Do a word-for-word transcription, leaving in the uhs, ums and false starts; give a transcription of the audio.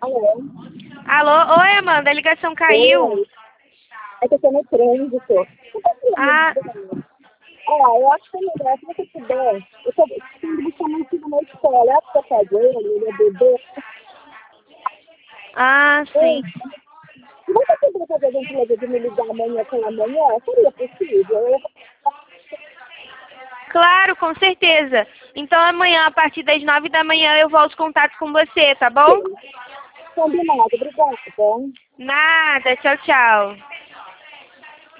Alô? Alô? Oi, Amanda, a ligação caiu. Oi. É que eu tô no trânsito. Você tá Ah, falando? Ó, eu acho que é melhor, se você puder, eu tô tendo buscar meu filho na escola, é pra fazer, ele é bebê. ah, Ei, sim. se você puder fazer a gentileza de me ligar amanhã pela manhã, seria possível? Eu Claro, com certeza. Então amanhã, a partir das nove da manhã, eu volto contato com você, tá bom? vou combinado, obrigada. Nada, tchau, tchau.